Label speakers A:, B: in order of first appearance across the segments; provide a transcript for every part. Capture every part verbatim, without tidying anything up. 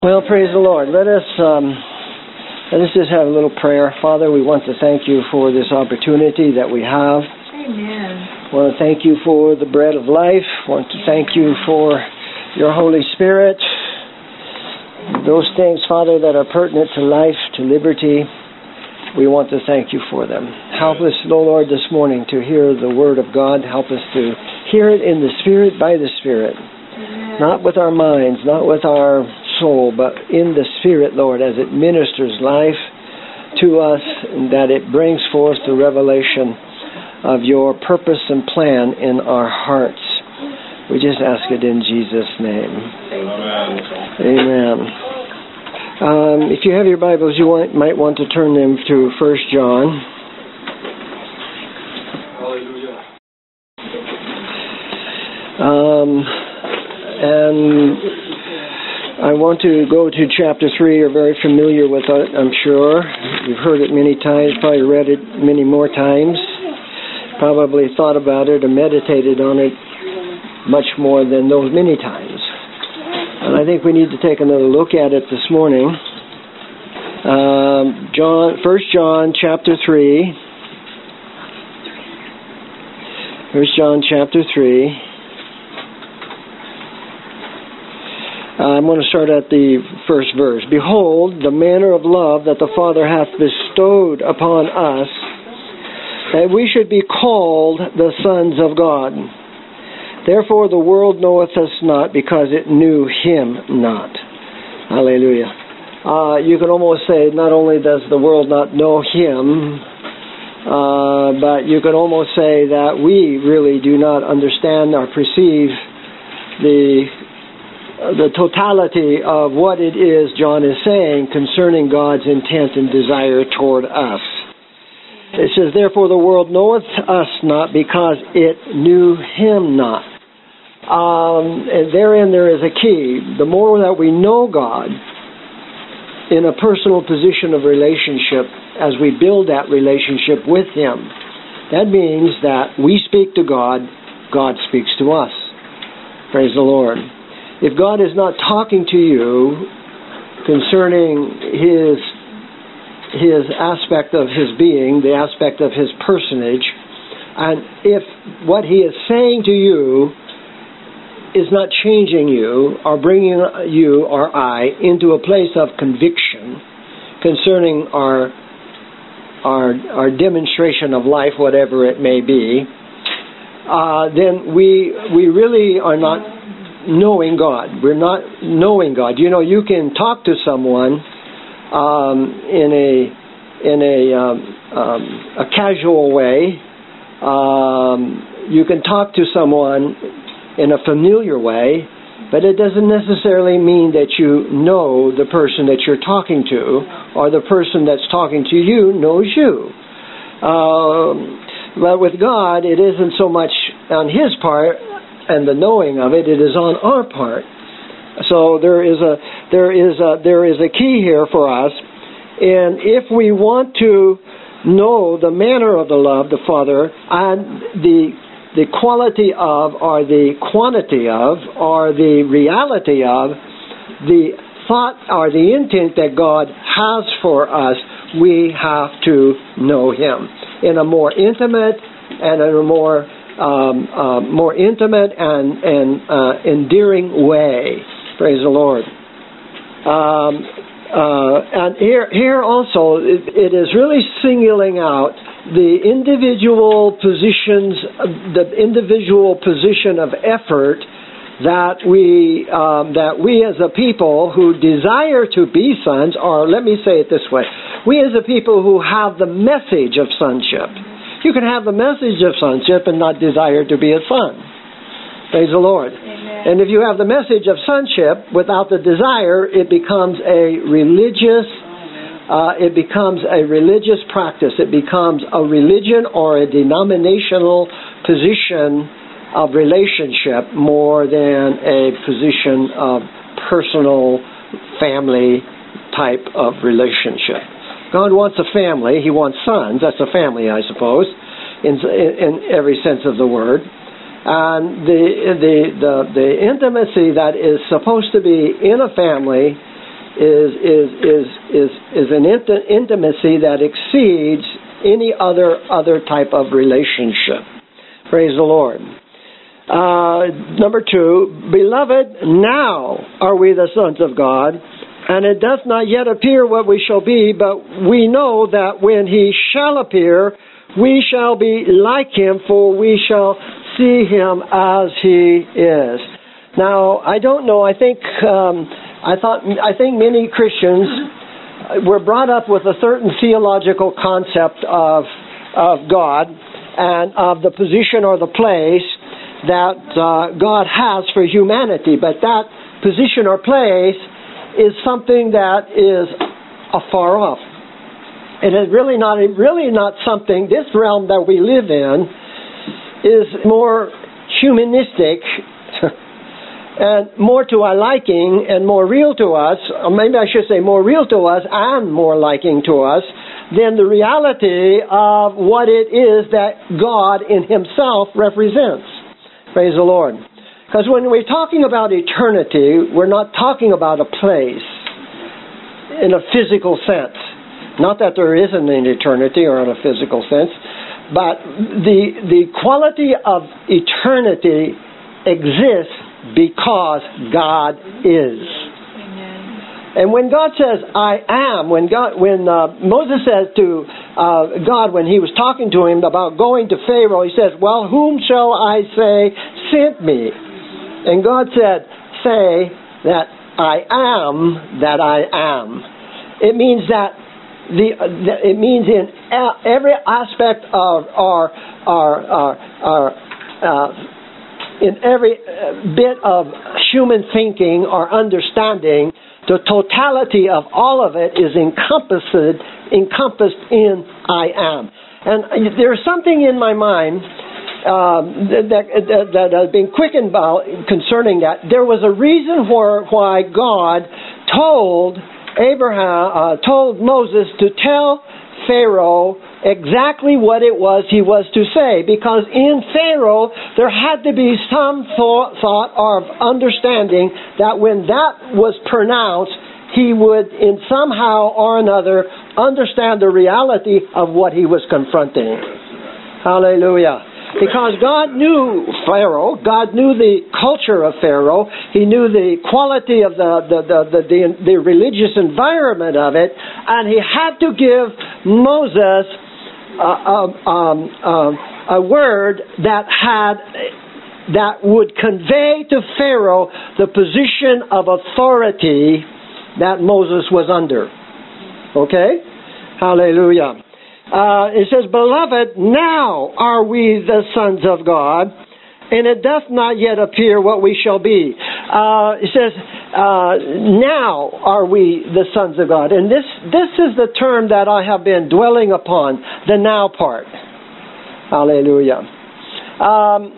A: Well, praise the Lord. Let us um, let us just have a little prayer. Father, we want to thank you for this opportunity that we have.
B: Amen.
A: We want to thank you for the bread of life. We want to thank you for your Holy Spirit. Those things, Father, that are pertinent to life, to liberty, we want to thank you for them. Help us, Lord, this morning to hear the Word of God. Help us to hear it in the Spirit, by the Spirit.
B: Amen.
A: Not with our minds, not with our soul, but in the Spirit, Lord, as it ministers life to us, and that it brings forth the revelation of your purpose and plan in our hearts. We just ask it in Jesus' name.
B: Amen.
A: Amen. Um, if you have your Bibles, you want, might want to turn them to First John.
C: Hallelujah.
A: Um, and I want to go to chapter three. You're very familiar with it, I'm sure. You've heard it many times, probably read it many more times, probably thought about it or meditated on it much more than those many times. And I think we need to take another look at it this morning. Um, John, First John chapter three. First John chapter three. Uh, I'm going to start at the first verse. Behold, the manner of love that the Father hath bestowed upon us, that we should be called the sons of God. Therefore the world knoweth us not, because it knew him not. Hallelujah. Uh, you can almost say, not only does the world not know him, uh, but you can almost say that we really do not understand or perceive the the totality of what it is John is saying concerning God's intent and desire toward us. It says, therefore the world knoweth us not, because it knew him not. Um, and therein there is a key. The more that we know God in a personal position of relationship, as we build that relationship with him, that means that we speak to God, God speaks to us. Praise the Lord. If God is not talking to you concerning his his aspect of his being, the aspect of his personage, and if what he is saying to you is not changing you or bringing you or I into a place of conviction concerning our our our demonstration of life, whatever it may be, uh, then we we really are not knowing God. We're not knowing God. You know, you can talk to someone um, in a in a um, um, a casual way. Um, you can talk to someone in a familiar way, but it doesn't necessarily mean that you know the person that you're talking to, or the person that's talking to you knows you. Um, but with God, it isn't so much on his part and the knowing of it, it is on our part. So there is a there is a there is a key here for us, and if we want to know the manner of the love, the Father, and the the quality of, or the quantity of, or the reality of the thought or the intent that God has for us, we have to know him in a more intimate and in a more Um, uh, more intimate and, and uh, endearing way. Praise the Lord. Um, uh, and here, here also, it, it is really singling out the individual positions, the individual position of effort that we um, that we as a people who desire to be sons, or let me say it this way, we as a people who have the message of sonship. You can have the message of sonship and not desire to be a son. Praise the Lord.
B: Amen.
A: And if you have the message of sonship without the desire, it becomes a religious, uh, it becomes a religious practice. It becomes a religion or a denominational position of relationship more than a position of personal family type of relationship. God wants a family. He wants sons. That's a family, I suppose, in, in every sense of the word. And the, the the the intimacy that is supposed to be in a family is is is is is an int- intimacy that exceeds any other other type of relationship. Praise the Lord. Uh, number two, beloved, now are we the sons of God, and it does not yet appear what we shall be, but we know that when he shall appear, we shall be like him, for we shall see him as he is. Now, I don't know. I think um, I thought I think many Christians were brought up with a certain theological concept of of God and of the position or the place that uh, God has for humanity. But that position or place is something that is afar off. It is really not really not something. This realm that we live in is more humanistic and more to our liking and more real to us, or maybe I should say more real to us and more liking to us than the reality of what it is that God in himself represents. Praise the Lord. Because when we're talking about eternity, we're not talking about a place in a physical sense. Not that there isn't an eternity or in a physical sense, but the the quality of eternity exists because God is. Amen. And when God says, I am, when God, when uh, Moses says to uh, God, when he was talking to him about going to Pharaoh, he says, well, whom shall I say sent me? And God said, say that I am that I am. It means that the, the it means in every aspect of our our our, our uh, in every bit of human thinking or understanding, the totality of all of it is encompassed encompassed in I am. And there's something in my mind Um, that, that, that has been quickened about concerning that. There was a reason for why God told Abraham, uh, told Moses to tell Pharaoh exactly what it was he was to say, because in Pharaoh there had to be some thought, thought or understanding that when that was pronounced, he would in somehow or another understand the reality of what he was confronting. Hallelujah. Because God knew Pharaoh, God knew the culture of Pharaoh, he knew the quality of the the, the, the, the, the religious environment of it, and he had to give Moses a, a, um, um, a word that had that would convey to Pharaoh the position of authority that Moses was under. Okay? Hallelujah. Uh, it says, beloved, now are we the sons of God, and it doth not yet appear what we shall be. Uh, it says, uh, now are we the sons of God. And this, this is the term that I have been dwelling upon, the now part. Hallelujah. Um,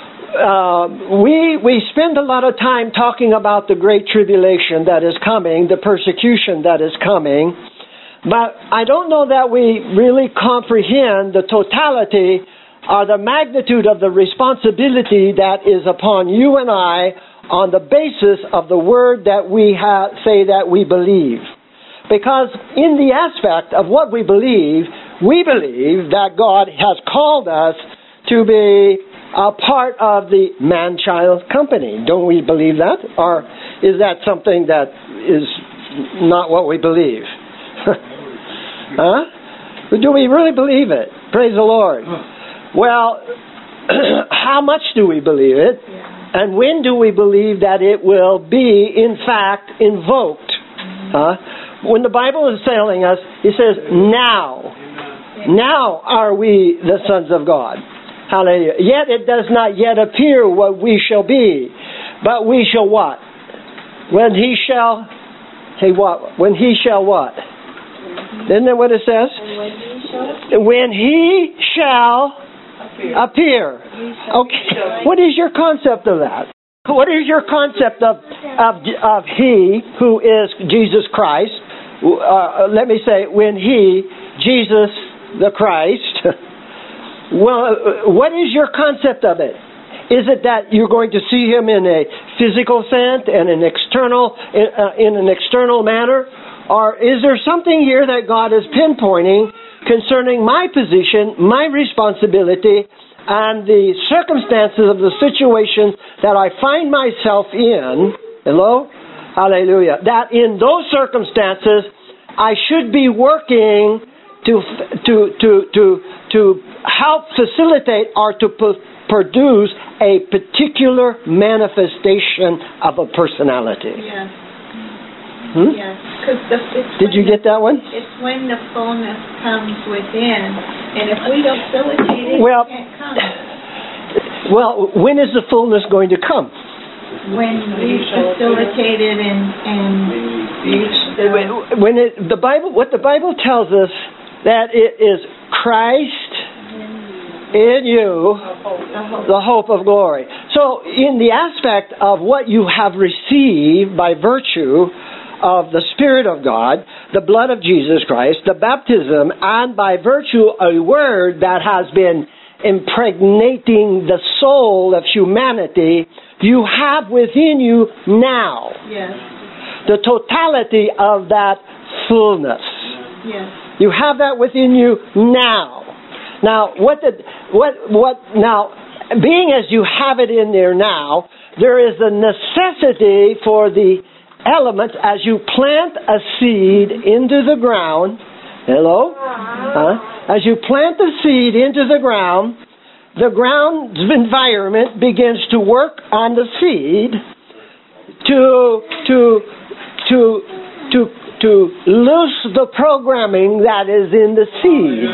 A: uh, we, we spend a lot of time talking about the great tribulation that is coming, the persecution that is coming. But I don't know that we really comprehend the totality or the magnitude of the responsibility that is upon you and I on the basis of the word that we ha- say that we believe. Because in the aspect of what we believe, we believe that God has called us to be a part of the man-child company. Don't we believe that? Or is that something that is not what we believe? Huh? Do we really believe it? Praise the Lord. Well, how much do we believe it? And when do we believe that it will be, in fact, invoked? Huh? When the Bible is telling us, it says, now. Now are we the sons of God. Hallelujah. Yet it does not yet appear what we shall be. But we shall what? When he shall, hey what? When he shall what? Isn't that what it says? When he shall appear. Okay. What is your concept of that? What is your concept of of, of he who is Jesus Christ? Uh, let me say, when he, Jesus the Christ. Well, what is your concept of it? Is it that you're going to see him in a physical sense and an external, in, uh, in an external manner? Or is there something here that God is pinpointing concerning my position, my responsibility, and the circumstances of the situation that I find myself in? Hello? Hallelujah. That in those circumstances, I should be working to to to to to help facilitate or to p- produce a particular manifestation of a personality.
B: Yes.
A: Hmm?
B: Yes. 'Cause the, it's
A: Did you
B: when
A: get that one?
B: the, It's when the fullness comes within, and if we don't facilitate it,
A: Well,
B: it can't come.
A: Well, when is the fullness going to come?
B: When we facilitate it and and reach the
A: When it, the Bible, what the Bible tells us, that it is Christ in you, the hope of glory. So, in the aspect of what you have received by virtue of the Spirit of God, the blood of Jesus Christ, the baptism, and by virtue of a word that has been impregnating the soul of humanity, you have within you now
B: yes,
A: the totality of that fullness.
B: yes,
A: You have that within you now. Now, what the what what now? Being as you have it in there now, there is a necessity for the elements as you plant a seed into the ground. Hello, huh? As you plant the seed into the ground, the ground's environment begins to work on the seed to to to to to loose the programming that is in the seed.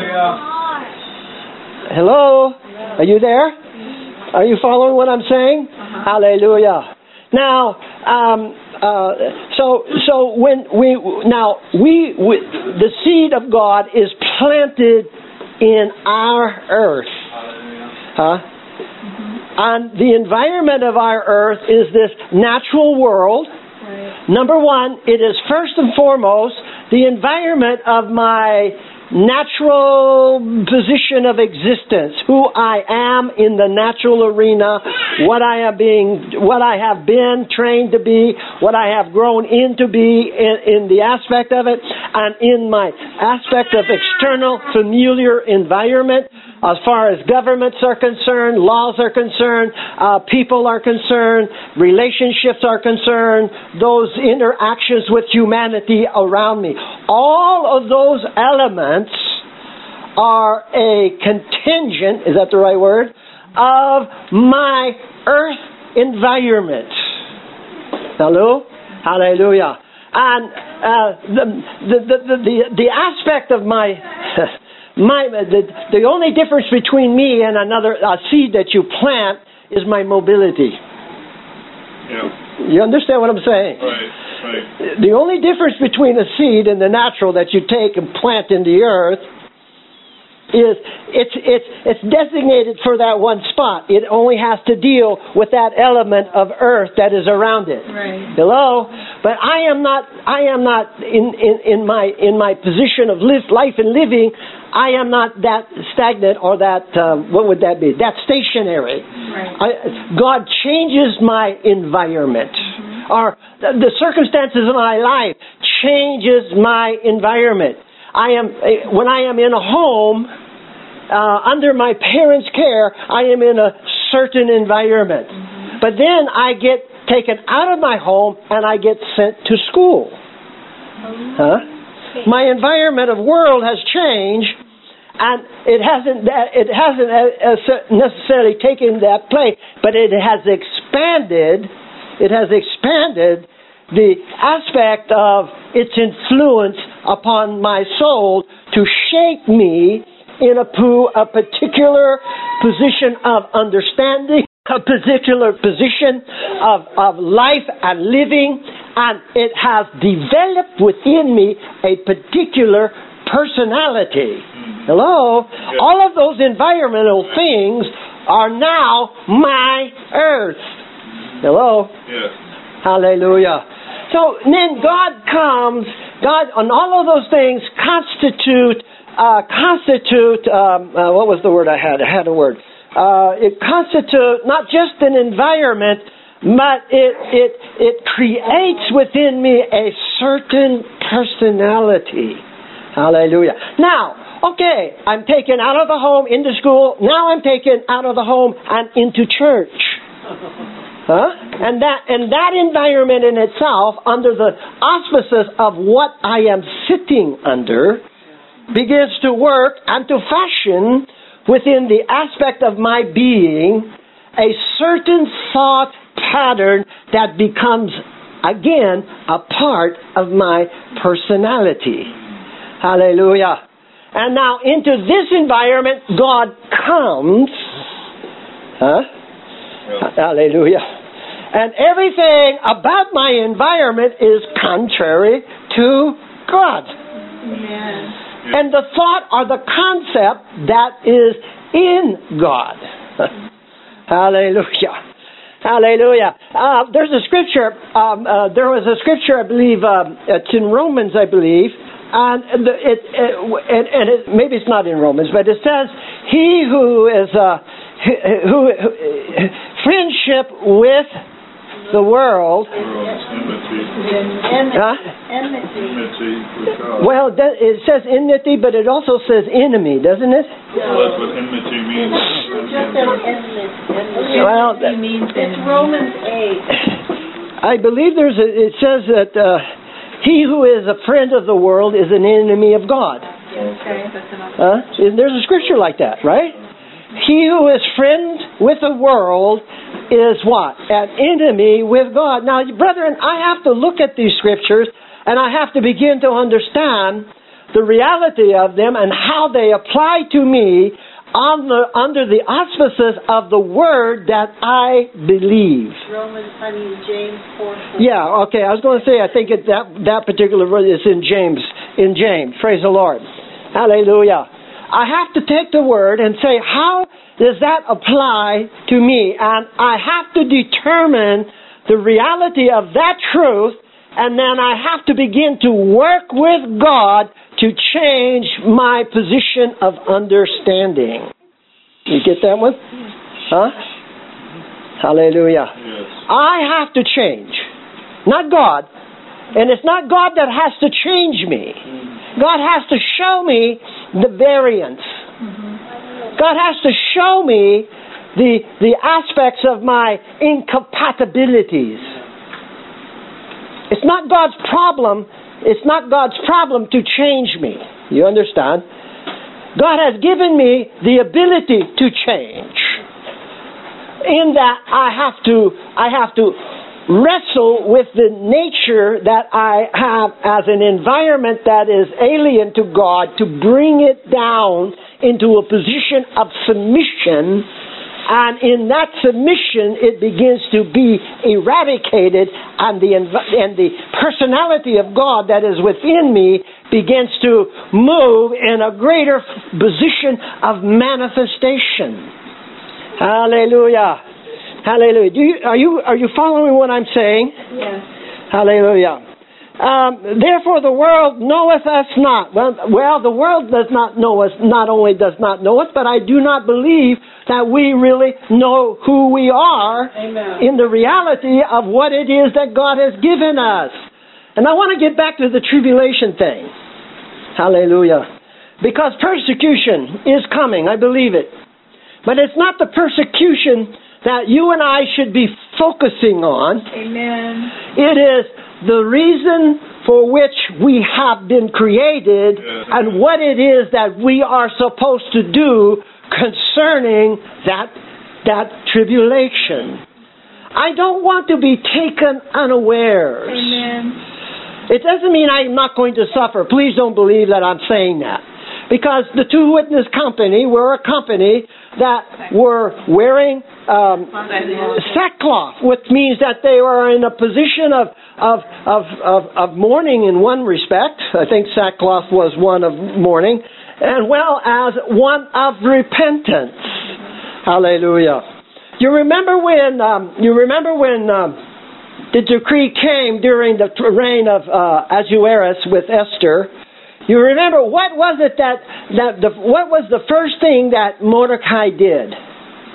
A: Hello? Are you there? Are you following what I'm saying? Uh-huh. Hallelujah. Now, um, uh, so so when we now we, we the seed of God is planted in our earth, huh? Mm-hmm. And the environment of our earth is this natural world.
B: right.
A: Number one, it is first and foremost the environment of my natural position of existence, who I am in the natural arena, what I am being, what I have been trained to be, what I have grown into be in, in the aspect of it, and in my aspect of external familiar environment, as far as governments are concerned, laws are concerned, uh, people are concerned, relationships are concerned, those interactions with humanity around me. All of those elements are a contingent, is that the right word, of my earth environment. Hello? Hallelujah. And uh, the, the, the, the, the, the aspect of my... My, the, the only difference between me and another a seed that you plant is my mobility.
B: Yeah.
A: You understand what I'm saying?
B: Right, right.
A: The only difference between a seed and the natural that you take and plant in the earth is it's it's it's designated for that one spot. It only has to deal with that element of earth that is around it.
B: Right.
A: Hello? But I am not I am not in, in, in my in my position of live, life and living, I am not that stagnant or that um, what would that be? That stationary.
B: Right.
A: I, God changes my environment. Mm-hmm. Or the, the circumstances of my life changes my environment. I am when I am in a home uh, under my parents' care, I am in a certain environment. Mm-hmm. But then I get taken out of my home and I get sent to school. Mm-hmm. Huh? Okay. My environment of world has changed, and it hasn't it hasn't necessarily taken that place, but it has expanded. It has expanded the aspect of its influence upon my soul to shape me in a, a particular position of understanding, a particular position of, of life and living, and it has developed within me a particular personality. Hello? Yes. All of those environmental things are now my earth. Hello?
B: Yes.
A: Hallelujah. So then God comes, God, and all of those things constitute, uh, constitute, um, uh, what was the word I had? I had a word. uh, it constitutes not just an environment, but it, it, it creates within me a certain personality. Hallelujah. Now, okay, I'm taken out of the home into school. Now I'm taken out of the home and into church. Huh? And that and that environment in itself, under the auspices of what I am sitting under, begins to work and to fashion within the aspect of my being a certain thought pattern that becomes, again, a part of my personality. Hallelujah. And now into this environment, God comes. Huh? Hallelujah. And everything about my environment is contrary to God.
B: Amen.
A: And the thought or the concept that is in God. Hallelujah. Hallelujah. Uh, there's a scripture, um, uh, there was a scripture, I believe, uh, it's in Romans, I believe, and the, it, it, and, and it, maybe it's not in Romans, but it says, he who is, uh, who, who friendship with the world. Huh? Well, it says enmity, but it also says enemy, doesn't it?
C: Well, that's what enmity means.
A: Well,
B: it means it's Romans eight.
A: I believe there's a, it says that uh, he who is a friend of the world is an enemy of God.
B: Okay.
A: Huh? There's a scripture like that, right? He who is friend with the world is what? An enemy with God. Now, brethren, I have to look at these scriptures and I have to begin to understand the reality of them and how they apply to me on the, under the auspices of the word that I believe.
B: Romans, I mean James four.
A: Yeah, okay. I was going to say, I think it, that that particular verse is in James. In James, praise the Lord. Hallelujah. I have to take the word and say, how does that apply to me? And I have to determine the reality of that truth, and then I have to begin to work with God to change my position of understanding. You get that one? Huh? Hallelujah.
C: Yes.
A: I have to change. Not God. And it's not God that has to change me. God has to show me the variance. God has to show me the, the aspects of my incompatibilities. It's not God's problem. It's not God's problem to change me. You understand? God has given me the ability to change. In that I have to, I have to wrestle with the nature that I have as an environment that is alien to God, to bring it down into a position of submission, and in that submission it begins to be eradicated, and the and the personality of God that is within me begins to move in a greater position of manifestation. Hallelujah. Hallelujah. Do you, are you are you following what I'm saying?
B: Yes.
A: Hallelujah. Um, Therefore the world knoweth us not. Well, well, the world does not know us, not only does not know us, but I do not believe that we really know who we are.
B: Amen.
A: In the reality of what it is that God has given us. And I want to get back to the tribulation thing. Hallelujah. Because persecution is coming, I believe it. But it's not the persecution that you and I should be focusing on.
B: Amen.
A: It is the reason for which we have been created and what it is that we are supposed to do concerning that, that tribulation. I don't want to be taken unawares.
B: Amen.
A: It doesn't mean I'm not going to suffer. Please don't believe that I'm saying that. Because the Two Witness Company were a company that were wearing um, sackcloth, which means that they were in a position of, of, of, of, of mourning in one respect. I think sackcloth was one of mourning, and well as one of repentance. Hallelujah. You remember when, um, you remember when um, the decree came during the reign of uh, Ahasuerus with Esther. You remember, what was it that, that the, what was the first thing that Mordecai did?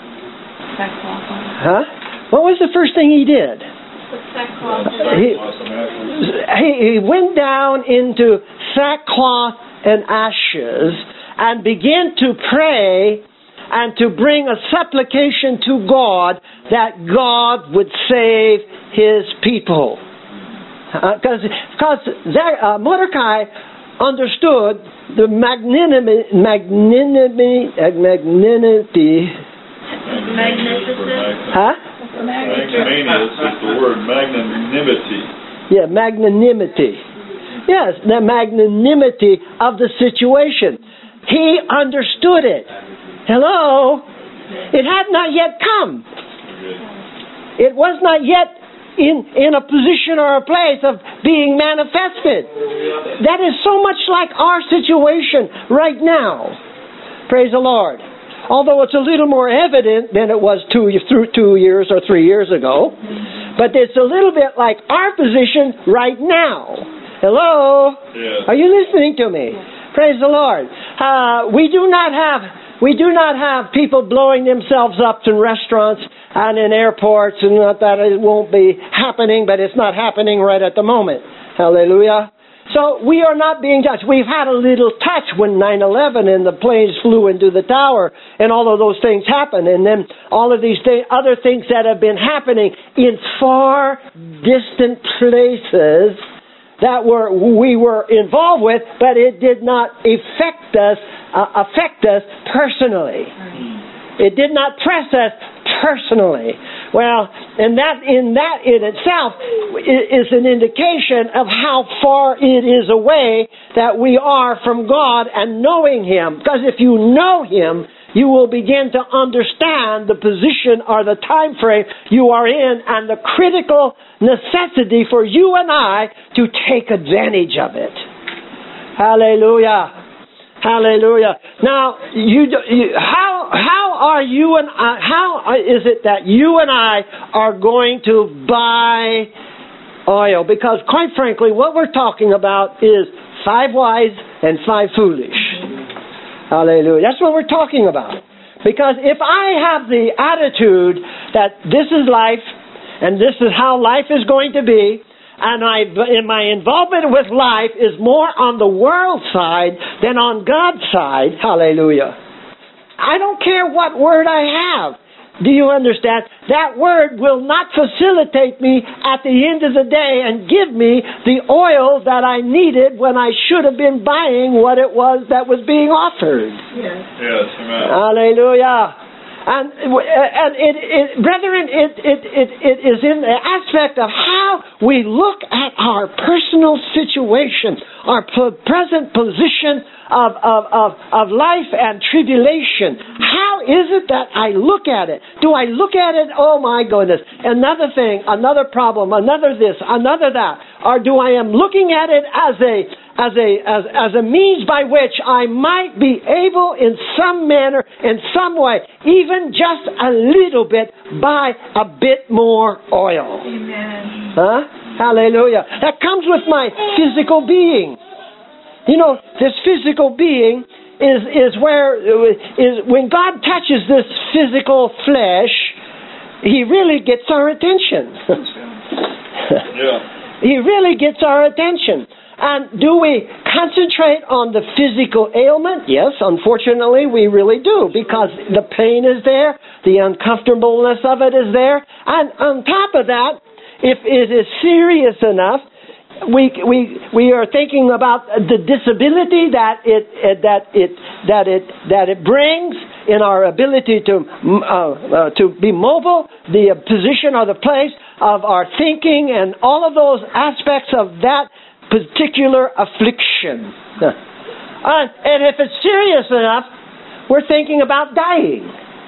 B: sackcloth on.
A: Huh? What was the first thing he did?
B: Put sackcloth
A: He, he, he went down into sackcloth and ashes and began to pray and to bring a supplication to God that God would save His people. Because uh, uh, Mordecai understood the magnanimity, magnanimity, uh, magnanimity.
C: Magnificent.
A: Huh?
C: Magnanimous is the word, magnanimity.
A: Yeah, magnanimity. Yes, the magnanimity of the situation. He understood it. Hello? It had not yet come. It was not yet in, in a position or a place of being manifested. That is so much like our situation right now. Praise the Lord. Although it's a little more evident than it was two, through two years or three years ago. But it's a little bit like our position right now. Hello?
C: Yes.
A: Are you listening to me? Praise the Lord. Uh, we do not have we do not have people blowing themselves up in restaurants and in airports, and not that it won't be happening, but it's not happening right at the moment. Hallelujah. So we are not being touched. We've had a little touch when nine eleven and the planes flew into the tower and all of those things happened. And then all of these th- other things that have been happening in far distant places that were we were involved with, but it did not affect us, uh, affect us personally. It did not press us personally. Well, and that in that in itself is an indication of how far it is away that we are from God and knowing Him. Because if you know Him, you will begin to understand the position or the time frame you are in and the critical necessity for you and I to take advantage of it. Hallelujah. Hallelujah. Now, you, you how how are you and I, how is it that you and I are going to buy oil? Because quite frankly, what we're talking about is five wise and five foolish. Hallelujah. That's what we're talking about. Because if I have the attitude that this is life and this is how life is going to be, and I, in my involvement with life is more on the world side than on God's side, hallelujah, I don't care what word I have. Do you understand? That word will not facilitate me at the end of the day and give me the oil that I needed when I should have been buying what it was that was being offered.
B: Yes.
C: Yes, amen.
A: Hallelujah. And, and it, it, brethren, it, it, it, it is in the aspect of how we look at our personal situation, our p- present position of, of, of, of life and tribulation. How is it that I look at it? Do I look at it, oh my goodness, another thing, another problem, another this, another that? Or do I am looking at it as a as a as, as a means by which I might be able in some manner, in some way, even just a little bit, buy a bit more oil?
B: Amen.
A: Huh? Hallelujah. That comes with my physical being. You know, this physical being is is where is when God touches this physical flesh, He really gets our attention.
C: Yeah.
A: He really gets our attention. And do we concentrate on the physical ailment? Yes, unfortunately, we really do, because the pain is there, the uncomfortableness of it is there, and on top of that, if it is serious enough, we we we are thinking about the disability that it that it that it that it brings in our ability to uh, uh, to be mobile, the position or the place of our thinking, and all of those aspects of that particular affliction. Uh, and if it's serious enough, we're thinking about dying.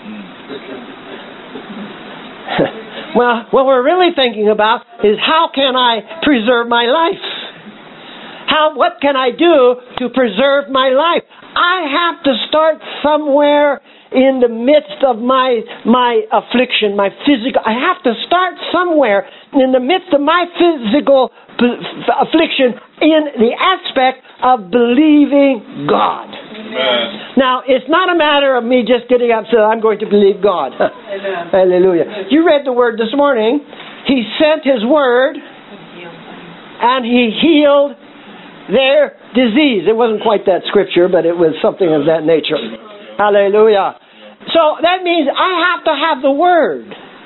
A: Well, what we're really thinking about is how can I preserve my life? How, what can I do to preserve my life? I have to start somewhere in the midst of my my affliction, my physical. I have to start somewhere in the midst of my physical p- affliction in the aspect of believing God.
C: Amen.
A: Now, it's not a matter of me just getting up and saying, I'm going to believe God.
B: Amen.
A: Hallelujah. You read the word this morning. He sent His word and He healed their disease. It wasn't quite that scripture, but it was something of that nature. Hallelujah. So that means I have to have the word.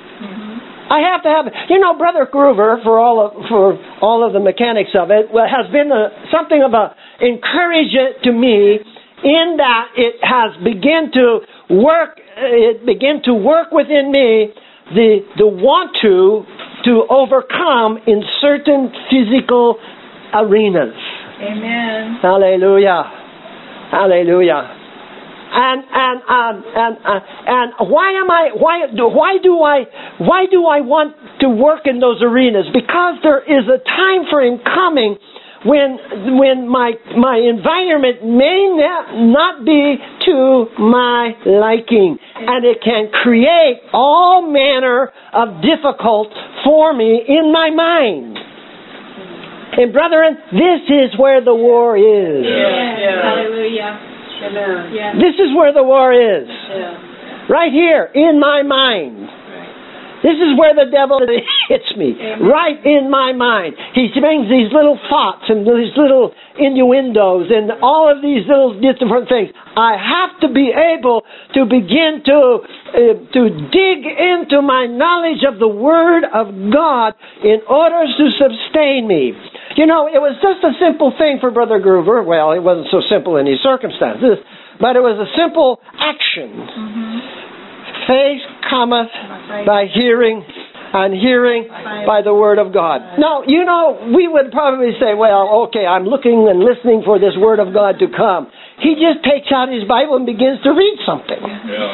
A: I have to have it. You know, Brother Groover, for all of for all of the mechanics of it, has been a, something of a encouragement to me in that it has begun to work. It began to work within me the the want to to overcome in certain physical arenas.
B: Amen.
A: Hallelujah. Hallelujah. And and um, and uh, and why am I why do why do I why do I want to work in those arenas? Because there is a time frame coming when when my my environment may not, not be to my liking, and it can create all manner of difficult for me in my mind. And brethren, this is where the war is.
B: Yeah. Hallelujah. Amen. Yeah.
A: This is where the war is.
B: Yeah.
A: Right here, in my mind. This is where the devil hits me.
B: Amen.
A: Right in my mind. He brings these little thoughts and these little innuendos and all of these little different things. I have to be able to begin to uh, to dig into my knowledge of the Word of God in order to sustain me. You know, it was just a simple thing for Brother Groover. Well, it wasn't so simple in these circumstances, but it was a simple action.
B: Mm-hmm.
A: Faith cometh by hearing, and hearing by the Word of God. Now, you know, we would probably say, well, okay, I'm looking and listening for this Word of God to come. He just takes out his Bible and begins to read something.
C: Yeah.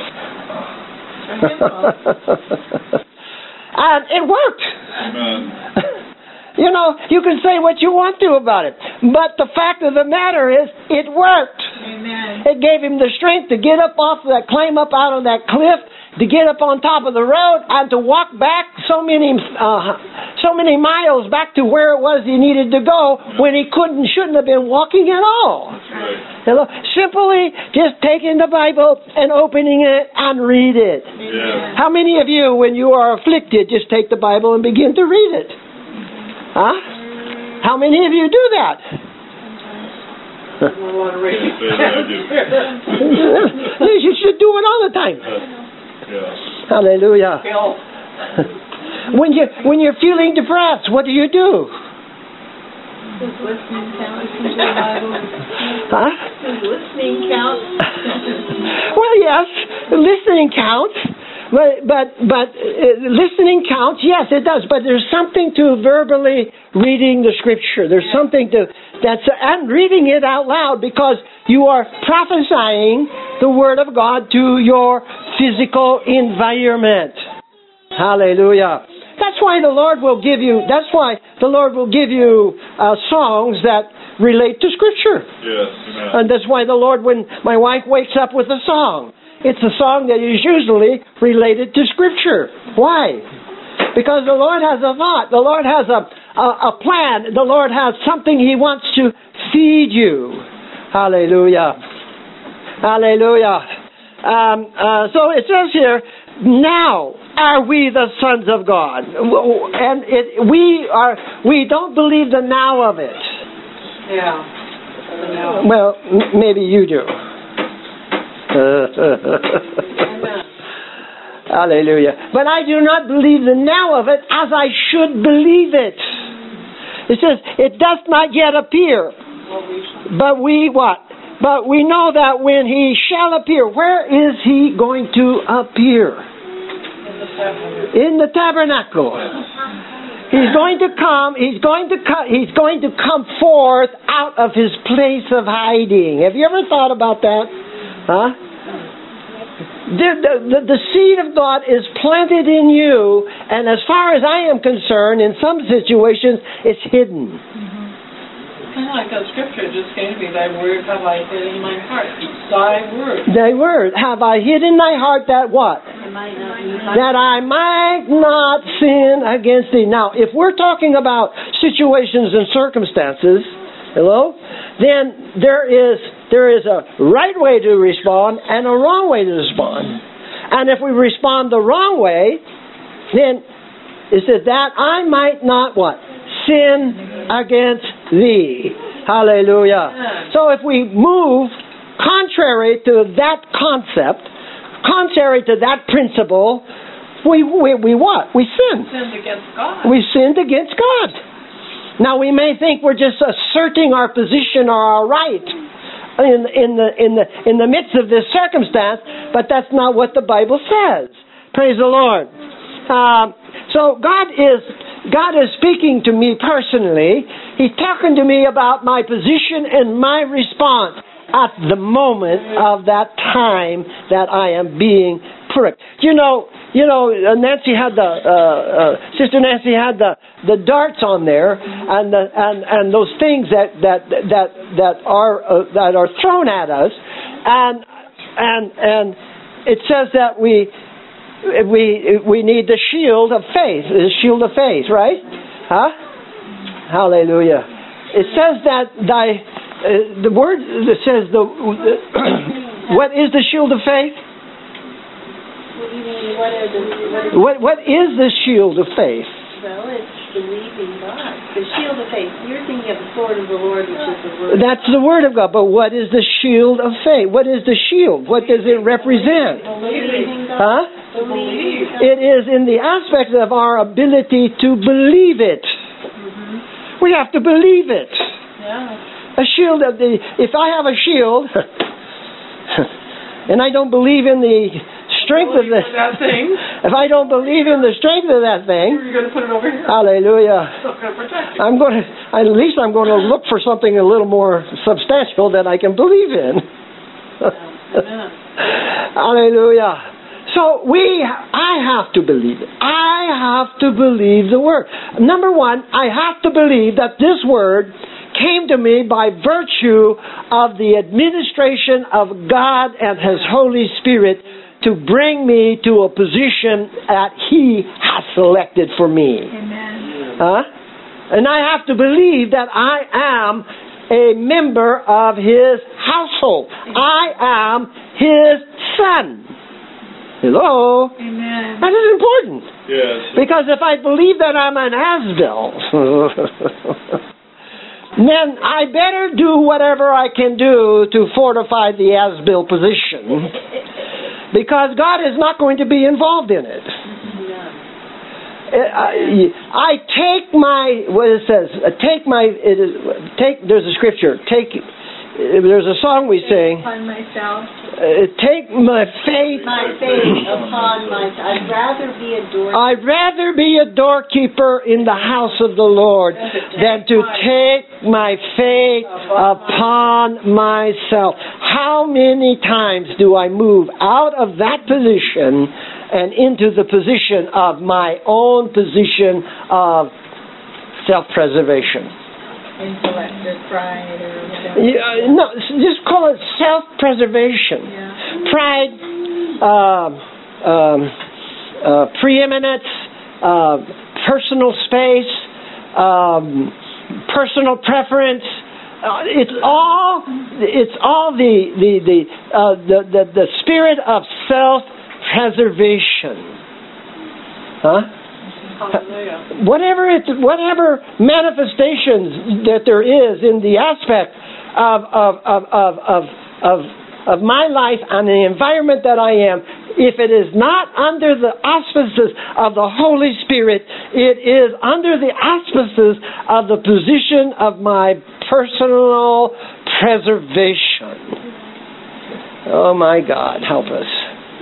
A: And it worked.
C: Amen.
A: You know, you can say what you want to about it, but the fact of the matter is, it worked.
B: Amen.
A: It gave him the strength to get up off that, climb up out on that cliff, to get up on top of the road, and to walk back so many, uh, so many miles back to where it was he needed to go when he couldn't, shouldn't have been walking at all.
C: Right.
A: You know, simply just taking the Bible and opening it and read it.
C: Yeah.
A: How many of you, when you are afflicted, just take the Bible and begin to read it? Huh? How many of you do that?
C: Can't say that I do.
A: You should do it all the time.
C: Yeah.
A: Hallelujah. When you when you're feeling depressed, what do you do?
B: Does listening count? Listen to the Bible.
A: Huh?
B: Does listening count?
A: Well, yes, listening counts. But but but uh, listening counts. Yes, it does. But there's something to verbally reading the Scripture. There's something to that's and reading it out loud, because you are prophesying the Word of God to your physical environment. Hallelujah. That's why the Lord will give you. That's why the Lord will give you uh, songs that relate to Scripture.
C: Yes. Amen.
A: And that's why the Lord, when my wife wakes up with a song, it's a song that is usually related to Scripture. Why? Because the Lord has a thought. The Lord has a, a, a plan. The Lord has something He wants to feed you. Hallelujah. Hallelujah. Um, uh, so it says here, now are we the sons of God. And it, we are. We don't believe the now of it.
B: Yeah.
A: Well, m- maybe you do. Hallelujah. But I do not believe the now of it as I should believe it. It says, it does not yet appear. But we what? But we know that when He shall appear, where is He going to appear? In the tabernacle. He's going to come, he's going to come, he's going to come forth out of His place of hiding. Have you ever thought about that? Huh? The, the, the seed of God is planted in you, and as far as I am concerned, in some situations, it's hidden.
D: Mm-hmm. Kind of like that scripture just came to me, thy word have I hid in my heart. Thy word.
A: Thy word have I hid in my heart that what? That I might not sin against thee. Now, if we're talking about situations and circumstances, hello, then there is there is a right way to respond and a wrong way to respond. And if we respond the wrong way, then it says that I might not what? Sin against thee. Hallelujah. So if we move contrary to that concept, contrary to that principle, we, we, we what? We sin.
D: Sinned against God.
A: We sinned against God. Now we may think we're just asserting our position or our right in, in, the, in, the, in the midst of this circumstance, but that's not what the Bible says. Praise the Lord. Uh, so God is, God is speaking to me personally. He's talking to me about my position and my response at the moment of that time that I am being pricked. You know, you know, Nancy had the uh, uh, Sister Nancy had the, the darts on there, and the, and and those things that that that that are uh, that are thrown at us, and and and it says that we we we need the shield of faith, the shield of faith, right? Huh? Hallelujah! It says that thy uh, the word that says the what is the shield of faith?
B: What do you mean, what are the, what is,
A: What what is the shield of faith?
B: well, it's believing God. The shield of faith. You're thinking of the sword of the Lord, which is the word.
A: That's the word of God. But what is the shield of faith? What is the shield? What does it represent?
B: Believing God.
A: Huh?
B: Believing God.
A: It is in the aspect of our ability to believe it.
B: Mm-hmm.
A: We have to believe it.
D: Yeah.
A: A shield of the. If I have a shield, and I don't believe in the strength of the,
D: that thing.
A: if I don't believe in the strength of that thing,
D: You're going to put it over here.
A: hallelujah.
D: It's not going to protect you.
A: I'm going to. At least I'm going to look for something a little more substantial that I can believe in.
D: Amen.
A: Hallelujah. So we, I have to believe it. I have to believe the word. Number one, I have to believe that this word came to me by virtue of the administration of God and His Holy Spirit to bring me to a position that He has selected for me.
B: Amen.
A: Huh? And I have to believe that I am a member of His household. I am His son. Hello?
B: Amen.
A: That is important.
C: Yes.
A: Because if I believe that I'm an Asbill, then I better do whatever I can do to fortify the Asbill position. Because God is not going to be involved in it. I, I take my, what it says, take my, it is, take, there's a scripture, take, there's a song we sing,
B: Upon myself.
A: uh, take my faith,
B: My faith upon myself. I'd rather be a door.
A: I'd rather be a doorkeeper in the house of the Lord than to take my faith upon myself. How many times do I move out of that position and into the position of my own position of self-preservation?
B: Intellect or pride or whatever.
A: Yeah, no, just call it self-preservation.
B: Yeah.
A: Pride, uh, um, uh, preeminence, uh, personal space, um, personal preference. Uh, it's all it's all the the the, uh, the the the spirit of self-preservation. Huh?
D: Hallelujah.
A: Whatever it, whatever manifestations that there is in the aspect of of of of of of, of my life and the environment that I am, if it is not under the auspices of the Holy Spirit, it is under the auspices of the position of my personal preservation. Oh my God, help us.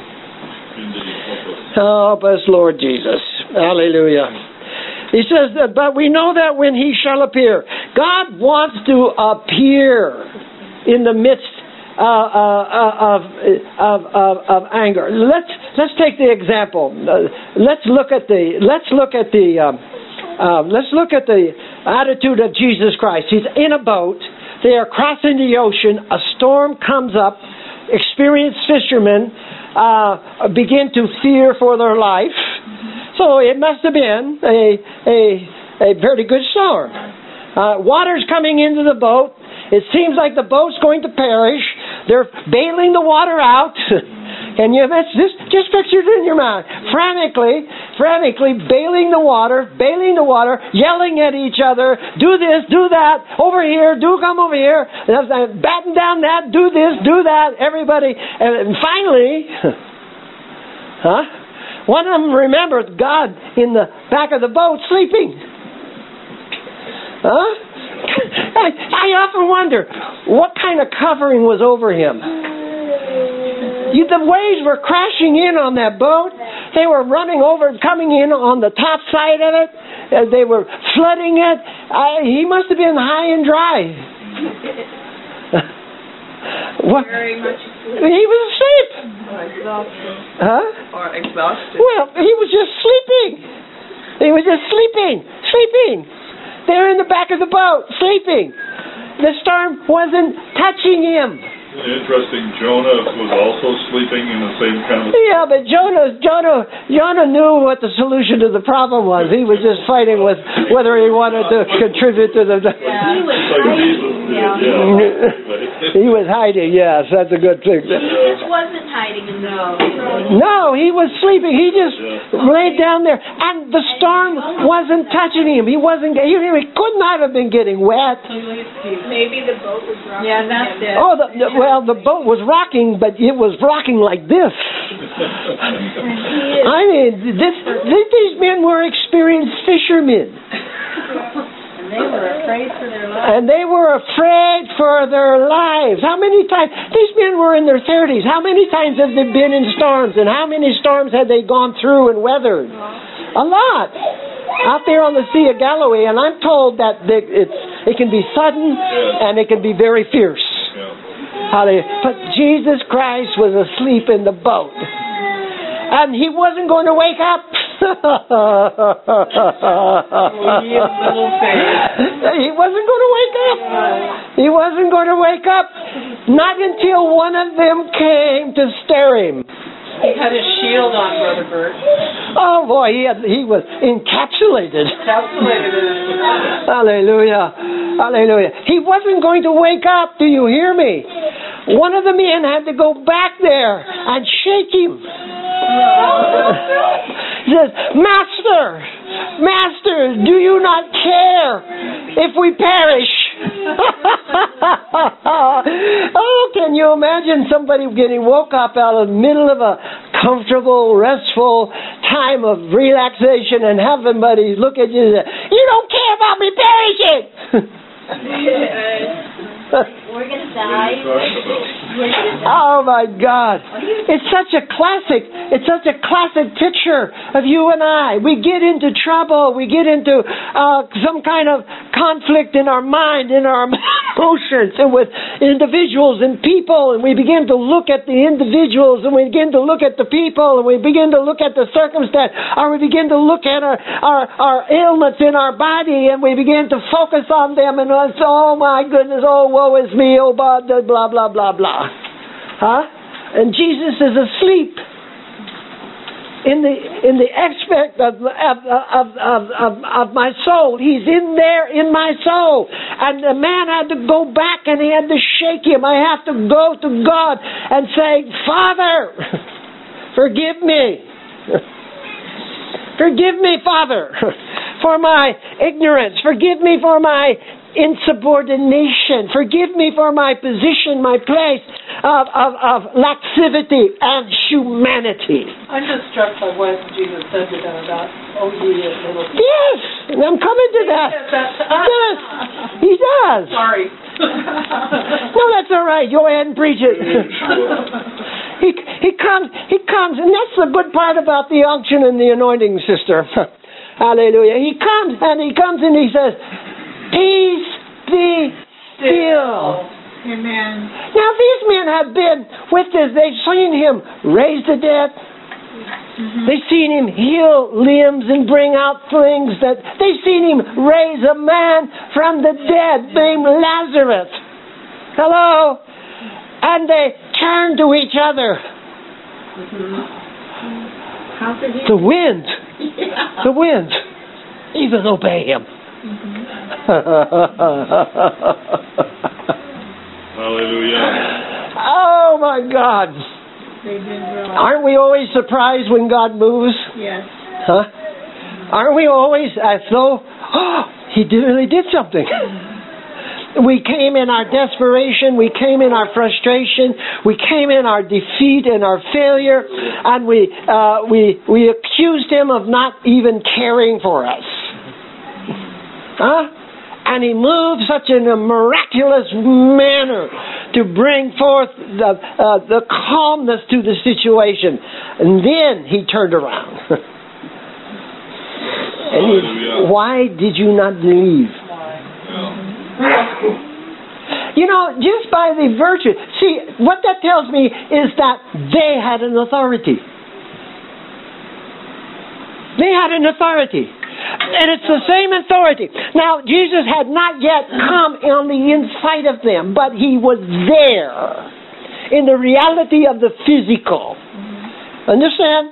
A: Help us, Lord Jesus. Hallelujah. He says that, but we know that when He shall appear, God wants to appear in the midst uh, uh, of, of, of of anger. Let's let's take the example. Uh, let's look at the let's look at the um, uh, let's look at the attitude of Jesus Christ. He's in a boat. They are crossing the ocean. A storm comes up. Experienced fishermen uh, begin to fear for their life. So it must have been a a, a very good storm. Uh, water's coming into the boat, It seems like the boat's going to perish. They're bailing the water out. And you just, just picture it in your mind. Frantically, frantically bailing the water, bailing the water, yelling at each other, do this, do that, over here, do come over here, batten down that, do this, do that, everybody. And finally, huh? One of them remembered God in the back of the boat sleeping. Huh? I, I often wonder, what kind of covering was over him? You, the waves were crashing in on that boat. They were running over, coming in on the top side of it. Uh, they were flooding it. Uh, he must have been high and dry. What?
B: Very much asleep.
A: He was asleep.
D: Or exhausted.
A: Huh?
D: Or exhausted.
A: Well, he was just sleeping. He was just sleeping, sleeping. They're in the back of the boat, sleeping. The storm wasn't touching him.
C: Interesting, Jonah was also sleeping in the same kind of...
A: Yeah, but Jonah, Jonah, Jonah knew what the solution to the problem was. He was just fighting with whether he wanted to contribute to the...
B: Yeah, he was
C: Like Jesus did,
B: Yeah.
C: yeah.
A: He was hiding, yes, that's a good thing.
B: Jesus wasn't hiding in the
A: No, he was sleeping. He just laid down there. And the storm wasn't touching him. He wasn't, he, he could not have been getting wet.
B: Maybe the boat was rocking. Yeah, that's it.
A: Oh, the, the, well, the boat was rocking, but it was rocking like this. I mean, this, this, these men were experienced fishermen.
B: And they were afraid for their lives.
A: And they were afraid for their lives. How many times? These men were in their thirties. How many times have they been in storms? And how many storms had they gone through and weathered? A lot. Out there on the Sea of Galilee. And I'm told that they, it's, it can be sudden and it can be very fierce. Hallelujah. But Jesus Christ was asleep in the boat. And he wasn't going to wake up. He wasn't going to wake up. He wasn't going to wake up. Not until one of them came to stir him.
D: He had his shield on, Brother Bert.
A: Oh boy, he had, he was encapsulated.
D: Encapsulated in it.
A: Hallelujah. Hallelujah. He wasn't going to wake up. Do you hear me? One of the men had to go back there and shake him. He says, Master, Master, do you not care if we perish? Oh, can you imagine somebody getting woke up out of the middle of a comfortable, restful time of relaxation and have somebody look at you and say, you don't care about me perishing!
B: We're going to die.
A: Oh my God. It's such a classic, it's such a classic picture of you and I. We get into trouble, we get into uh, some kind of conflict in our mind, in our emotions, and with individuals and people, and we begin to look at the individuals, and we begin to look at the people, and we begin to look at the circumstance, or we begin to look at our, our, our ailments in our body, and we begin to focus on them, and it's, oh my goodness, oh woe is me, oh blah, blah, blah, blah, blah. Huh? And Jesus is asleep in the in the aspect of of, of, of, of of my soul. He's in there in my soul. And the man had to go back and he had to shake him. I have to go to God and say, Father, forgive me. Forgive me, Father, for my ignorance. Forgive me for my insubordination. Forgive me for my position, my place of, of, of laxivity and humanity.
D: I'm just struck by what Jesus said to them about, oh, ye little people.
A: Yes, and I'm coming to that. Yes, he does.
D: Sorry.
A: No, that's all right. Go ahead and preach it. he he comes, he comes, and that's the good part about the unction and the anointing, sister. Hallelujah. He comes, and he comes, and he says, peace be still.
B: Amen.
A: Now these men have been with this. They've seen him raise the dead. Mm-hmm. They've seen him heal limbs and bring out things that... They've seen him raise a man from the dead named Lazarus. Hello? And they turn to each other.
B: Mm-hmm. How could he...
A: The wind.
B: Yeah.
A: The wind. Even obey him.
B: Mm-hmm.
C: Hallelujah.
A: Oh my God.
B: They didn't realize.
A: Aren't we always surprised when God moves?
B: Yes.
A: Huh? Aren't we always as though, oh, He did, really did something? We came in our desperation, we came in our frustration, we came in our defeat and our failure, and we uh, we we accused Him of not even caring for us. Huh? And He moved such in a miraculous manner to bring forth the uh, the calmness to the situation. And then He turned around. And he, why did you not believe? You know, just by the virtue. See, what that tells me is that they had an authority. They had an authority. And it's the same authority. Now, Jesus had not yet come on the inside of them, but He was there in the reality of the physical. Understand?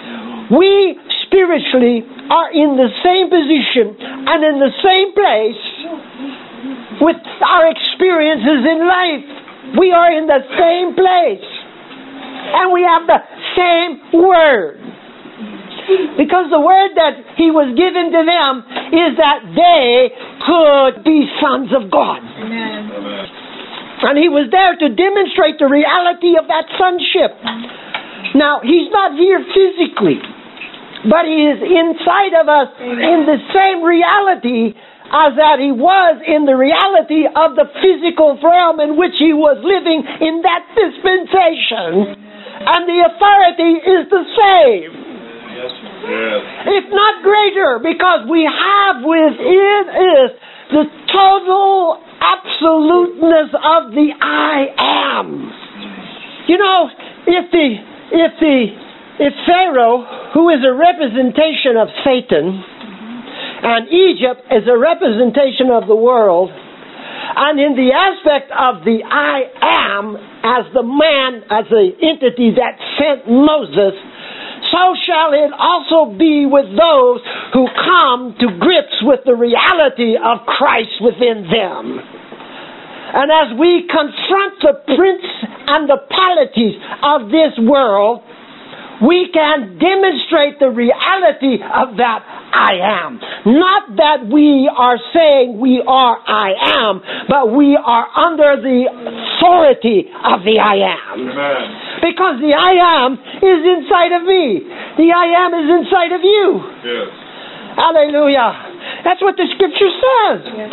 A: We spiritually are in the same position and in the same place with our experiences in life. We are in the same place. And we have the same word. Because the word that He was given to them is that they could be sons of God.
B: Amen.
A: And He was there to demonstrate the reality of that sonship. Now, He's not here physically, but He is inside of us in the same reality as that He was in the reality of the physical realm in which He was living in that dispensation. And the authority is the same.
C: Yes.
A: If not greater, because we have within us the total absoluteness of the I am. You know, if the if the if Pharaoh, who is a representation of Satan, and Egypt is a representation of the world, and in the aspect of the I am as the man, as the entity that sent Moses, so shall it also be with those who come to grips with the reality of Christ within them. And as we confront the prince and the polities of this world, we can demonstrate the reality of that I am. Not that we are saying we are I am, but we are under the authority of the I am.
C: Amen.
A: Because the I am is inside of me. The I am is inside of you.
C: Yes.
A: Hallelujah. That's what the Scripture says.
B: Yes.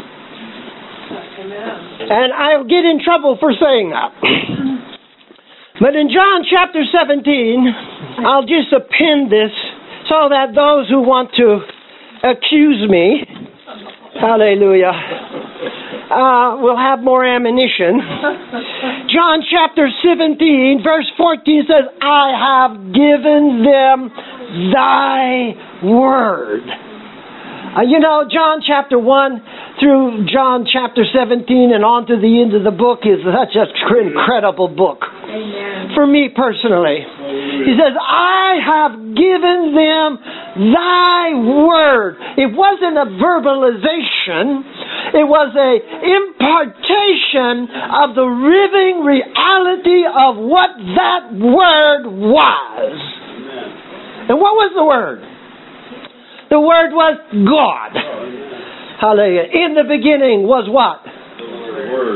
A: And I'll get in trouble for saying that. But in John chapter seventeen, I'll just append this so that those who want to accuse me, hallelujah, uh, will have more ammunition. John chapter seventeen, verse fourteen says, I have given them thy word. Uh, you know, John chapter one through John chapter seventeen and on to the end of the book is such an incredible book.
B: Amen.
A: For me personally. He says, I have given them thy word. It wasn't a verbalization. It was a impartation of the living reality of what that word was. And what was the word? The word was God. Hallelujah. In the beginning was what?
C: The word.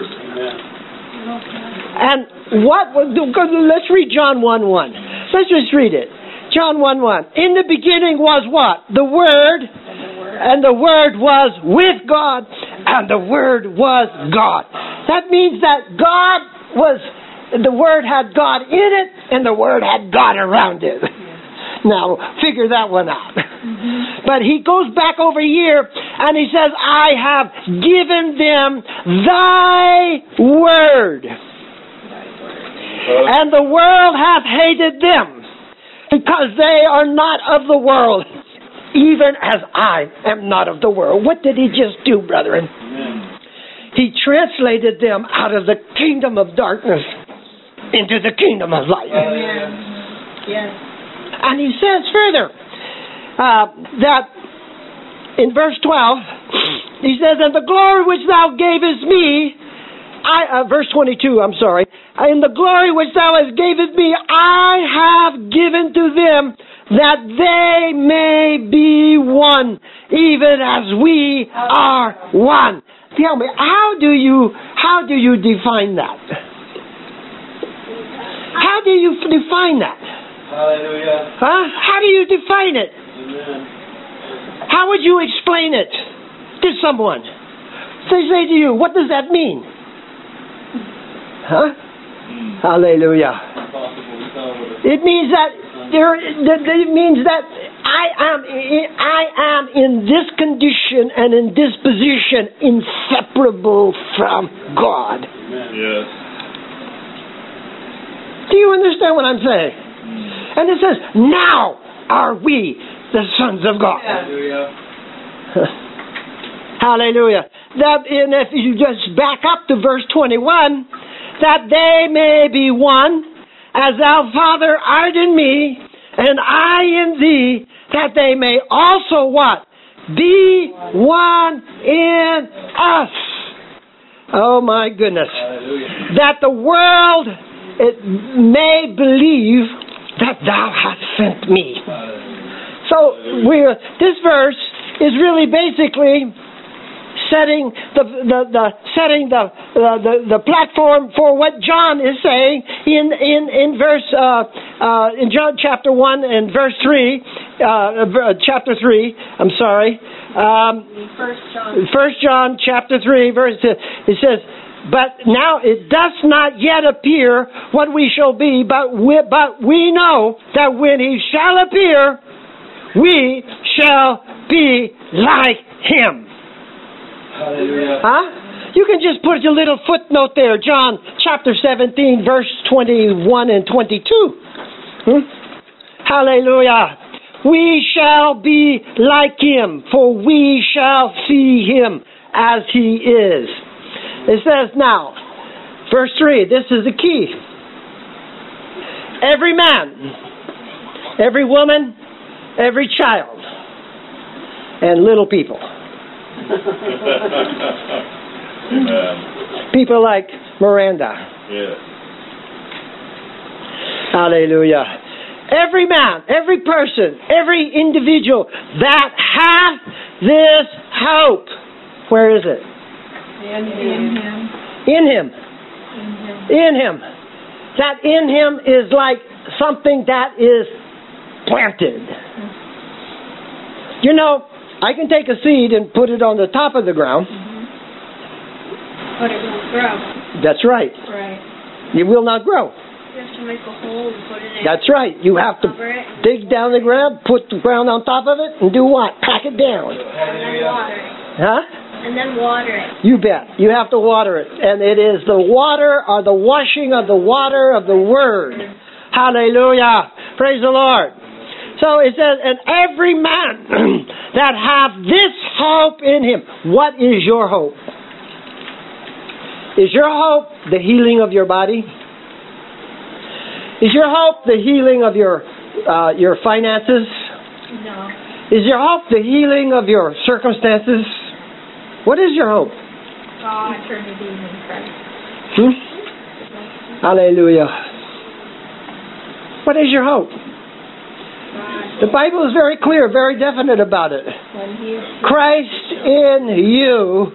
A: And what was, let's read John one one. Let's just read it. John one one. In the beginning was what? The Word. And the Word was with God. And the Word was God. That means that God was, the Word had God in it, and the Word had God around it. Now, figure that one out. Mm-hmm. But he goes back over here, and he says, I have given them thy word. And the world hath hated them, because they are not of the world, even as I am not of the world. What did he just do, brethren? Amen. He translated them out of the kingdom of darkness into the kingdom of light.
B: Amen. Yes.
A: And he says further uh, that in verse twelve, he says, and the glory which thou gavest me I, uh, verse twenty-two, I'm sorry. In the glory which thou hast given me, I have given to them that they may be one, even as we are one. Tell me, how do you, how do you define that? How do you define that?
E: Hallelujah.
A: Huh? How do you define it?
E: Amen.
A: How would you explain it to someone? They say to you, what does that mean? Huh? Hallelujah. It means that there. It means that I am. I am in this condition and in this position, inseparable from God.
C: Yes.
A: Do you understand what I'm saying? And it says, "Now are we the sons of God."
E: Hallelujah.
A: Hallelujah. That, and if you just back up to verse twenty-one, that they may be one, as thou, Father, art in me, and I in thee, that they may also what? Be one in us. Oh my goodness.
E: Hallelujah.
A: That the world it may believe that thou hast sent me. So we're, this verse is really basically setting the the, the setting the, uh, the the platform for what John is saying in in in verse uh, uh, in John chapter one and verse three, uh, chapter three. I'm sorry. Um,
B: First John.
A: First John chapter three verse two. It says, "But now it does not yet appear what we shall be, but we, but we know that when he shall appear, we shall be like him."
E: Hallelujah.
A: Huh? You can just put your little footnote there, John chapter seventeen, verse twenty-one and twenty-two. Hmm? Hallelujah. We shall be like him, for we shall see him as he is. It says now, verse three, this is the key. Every man, every woman, every child, and little people.
C: Amen.
A: People like Miranda.
C: Yes.
A: Hallelujah. Every man, every person, every individual that has this hope. Where is it?
B: In him.
A: In him. In him. That in him is like something that is planted. You know, I can take a seed and put it on the top of the ground.
F: But it won't grow.
A: That's right.
F: Right.
A: It will not grow.
F: You have to make a hole and put it in.
A: That's right. You have to
F: Cover it.
A: dig down the ground, put the ground on top of it, and do what? Pack it down.
F: And then water it.
A: Huh?
F: And then water it.
A: You bet. You have to water it. And it is the water or the washing of the water of the Word. Hallelujah. Praise the Lord. So it says, and every man that hath this hope in him. What is your hope? Is your hope the healing of your body? Is your hope the healing of your uh, your finances?
F: No.
A: Is your hope the healing of your circumstances? What is your hope?
F: God. Eternity in Christ.
A: Hmm? Hallelujah. What is your hope?
F: God.
A: The Bible is very clear, very definite about it.
F: When he is
A: Christ in you.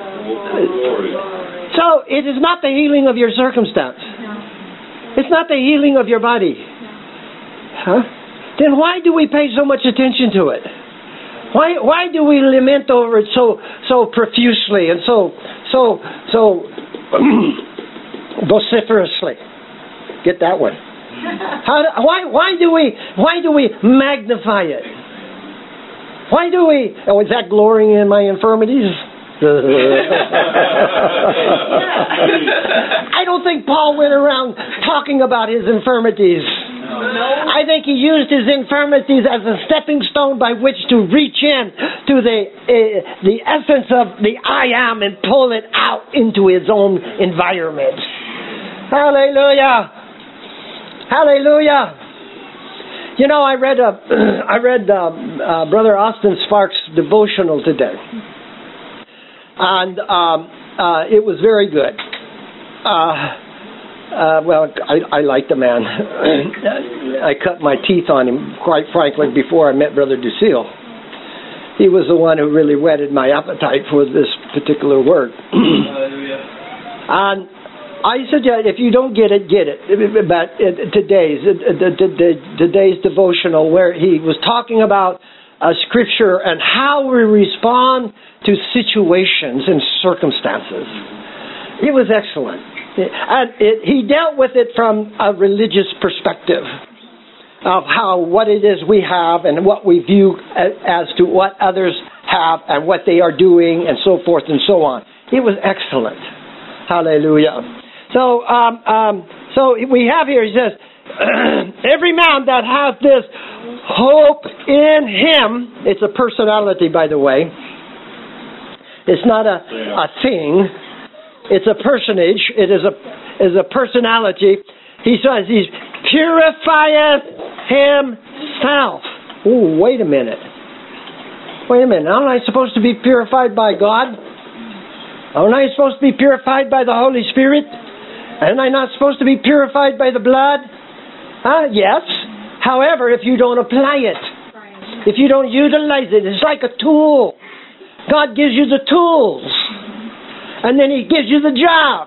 A: So it is not the healing of your circumstance. It's not the healing of your body. Huh? Then why do we pay so much attention to it? Why why do we lament over it so so profusely and so so so vociferously? Get that one. How do, why why do we why do we magnify it? Why do we? Oh, is that glorying in my infirmities? I don't think Paul went around talking about his infirmities.
F: No.
A: I think he used his infirmities as a stepping stone by which to reach in to the uh, the essence of the I am and pull it out into his own environment. Hallelujah! Hallelujah! You know, I read a, I read uh, uh, Brother Austin Sparks' devotional today, and um, uh, it was very good. Uh, uh, well, I, I like the man. I cut my teeth on him, quite frankly, before I met Brother Ducille. He was the one who really whetted my appetite for this particular word. And I suggest, if you don't get it, get it. But today's today's devotional, where he was talking about uh, Scripture and how we respond to situations and circumstances. It was excellent. And it, he dealt with it from a religious perspective of how, what it is we have and what we view as to what others have and what they are doing and so forth and so on. It was excellent. Hallelujah. So, um, um, so we have here, he says, every man that has this hope in him, it's a personality, by the way. It's not a, a thing. It's a personage. It is a is a personality. He says he's purifieth himself. Ooh, wait a minute. Wait a minute. Aren't I supposed to be purified by God? Aren't I supposed to be purified by the Holy Spirit? Am I not supposed to be purified by the blood? Uh, yes. However, if you don't apply it, if you don't utilize it, it's like a tool. God gives you the tools. And then He gives you the job.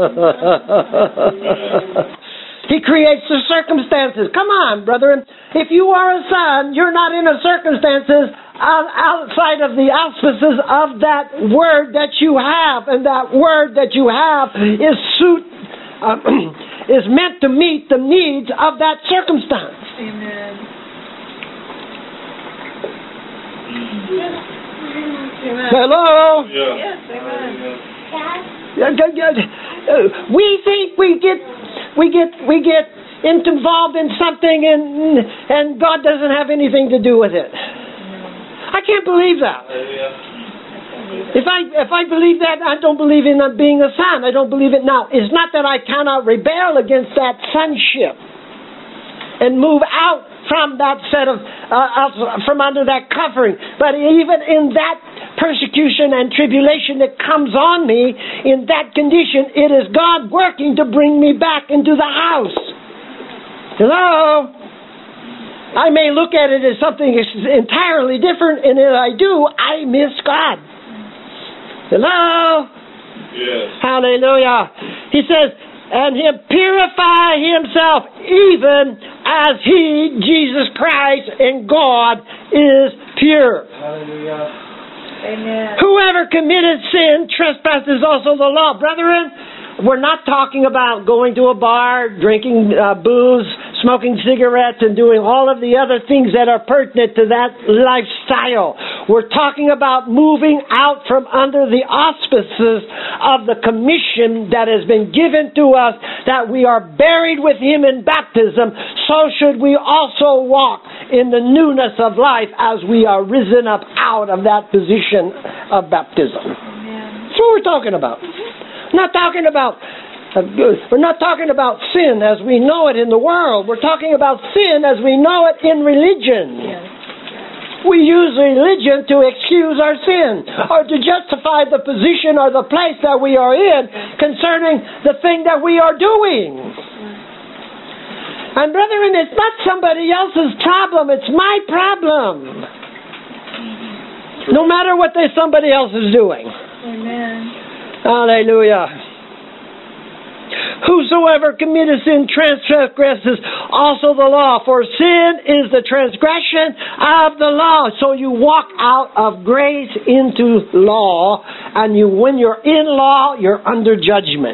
A: He creates the circumstances. Come on, brethren. If you are a son, you're not in a circumstances outside of the auspices of that word that you have. And that word that you have is suit, uh, is meant to meet the needs of that circumstance.
B: Amen.
A: Hello?
C: Yeah.
B: Yes, amen.
A: We think we get we get we get involved in something and and God doesn't have anything to do with it. I can't believe that. If I if I believe that, I don't believe in being a son. I don't believe it now. It's not that I cannot rebel against that sonship and move out from that set of uh, from under that covering, but even in that persecution and tribulation that comes on me, in that condition, it is God working to bring me back into the house. Hello? I may look at it as something entirely different, and if I do, I miss God. Hello?
C: Yes.
A: Hallelujah. He says, and Him purify Himself even as He, Jesus Christ, and God is pure.
E: Hallelujah.
B: Amen.
A: Whoever committed sin trespasses also the law. Brethren, we're not talking about going to a bar, drinking uh, booze, smoking cigarettes, and doing all of the other things that are pertinent to that lifestyle. We're talking about moving out from under the auspices of the commission that has been given to us, that we are buried with Him in baptism. So should we also walk in the newness of life as we are risen up out of that position of baptism.
B: Amen.
A: That's what we're talking about. We're not talking about uh, we're not talking about sin as we know it in the world. We're talking about sin as we know it in religion.
B: Yes.
A: We use religion to excuse our sin or to justify the position or the place that we are in concerning the thing that we are doing. And brethren, it's not somebody else's problem, it's my problem. No matter what they, somebody else is doing.
B: Amen.
A: Hallelujah. Whosoever committeth sin transgresses also the law, for sin is the transgression of the law. So you walk out of grace into law, and you, when you're in law, you're under judgment.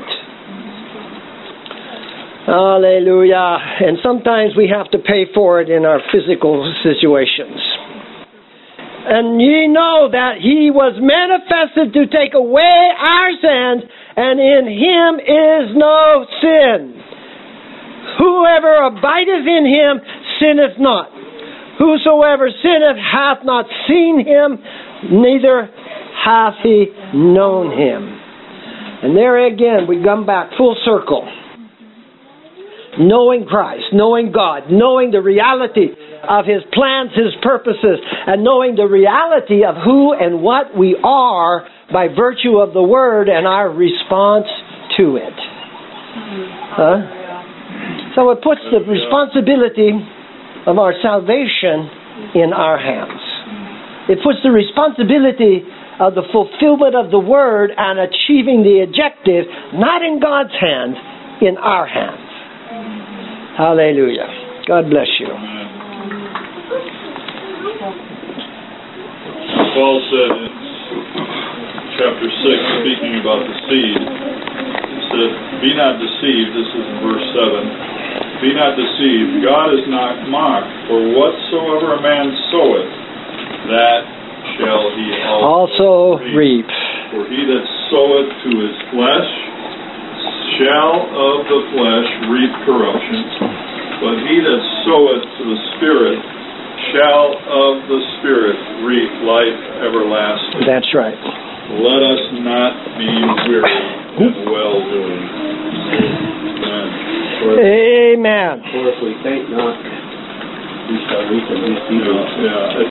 A: Hallelujah. And sometimes we have to pay for it in our physical situations. And ye know that He was manifested to take away our sins, and in Him is no sin. Whoever abideth in Him sinneth not. Whosoever sinneth hath not seen Him, neither hath he known Him. And there again we come back full circle. Knowing Christ, knowing God, knowing the reality of His plans, His purposes, and knowing the reality of who and what we are by virtue of the Word and our response to it. Huh? So it puts the responsibility of our salvation in our hands. It puts the responsibility of the fulfillment of the Word and achieving the objective, not in God's hands, in our hands. Hallelujah. God bless you.
C: Paul said in chapter six, speaking about the seed, he said, "Be not deceived," this is in verse seven, "Be not deceived, God is not mocked, for whatsoever a man soweth, that shall he also,
A: Also reap.
C: For he that soweth to his flesh shall of the flesh reap corruption, but he that soweth to the Spirit shall of the Spirit reap life everlasting."
A: That's right.
C: Let us not be weary in well-doing. Amen.
A: Amen.
E: For if we faint not, we shall reap a new season.
C: Yeah, yeah.